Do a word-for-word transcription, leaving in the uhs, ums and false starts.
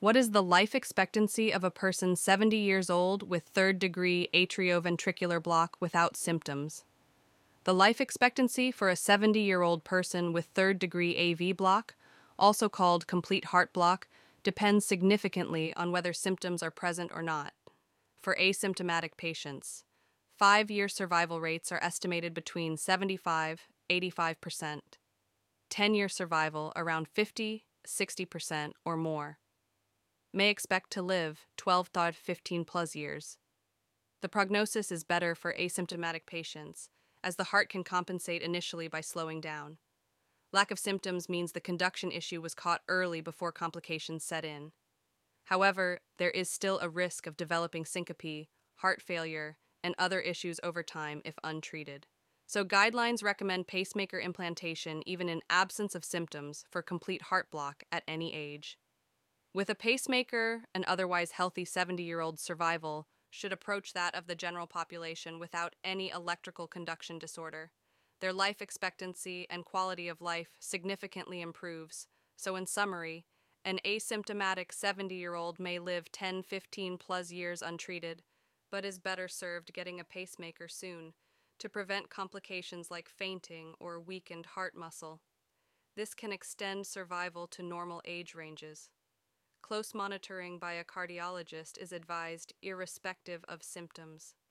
What is the life expectancy of a person seventy years old with third degree atrioventricular block without symptoms? The life expectancy for a seventy year old person with third degree A V block, also called complete heart block, depends significantly on whether symptoms are present or not. For asymptomatic patients, five year survival rates are estimated between seventy-five to eighty-five percent. ten year survival around fifty to sixty percent or more. May expect to live twelve to fifteen plus years. The prognosis is better for asymptomatic patients, as the heart can compensate initially by slowing down. Lack of symptoms means the conduction issue was caught early before complications set in. However, there is still a risk of developing syncope, heart failure, and other issues over time if untreated. So guidelines recommend pacemaker implantation even in absence of symptoms for complete heart block at any age. With a pacemaker, an otherwise healthy seventy year old survival should approach that of the general population without any electrical conduction disorder. Their life expectancy and quality of life significantly improves, so in summary, an asymptomatic seventy year old may live ten to fifteen plus years untreated, but is better served getting a pacemaker soon to prevent complications like fainting or weakened heart muscle. This can extend survival to normal age ranges. Close monitoring by a cardiologist is advised irrespective of symptoms.